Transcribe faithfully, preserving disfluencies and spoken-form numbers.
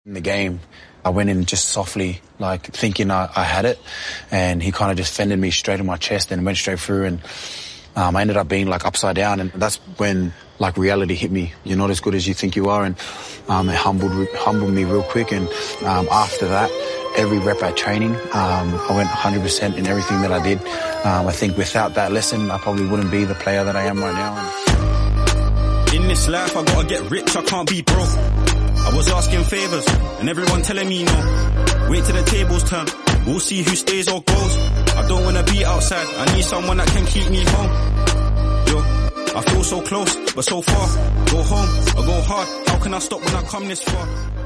In the game, I went in just softly, like thinking I, I had it, and he kind of just fended me straight in my chest and went straight through, and um, I ended up being like upside down, and that's when like reality hit me. You're not as good as you think you are, and um, it humbled humbled me real quick. And um, after that, every rep at training, um, I went one hundred percent in everything that I did. Um, I think without that lesson, I probably wouldn't be the player that I am right now. In this life, I gotta get rich, I can't be broke. I was asking favours, and everyone telling me no. Wait till the tables turn, we'll see who stays or goes. I don't wanna be outside, I need someone that can keep me home. Yo, I feel so close, but so far. Go home, I go hard, how can I stop when I come this far?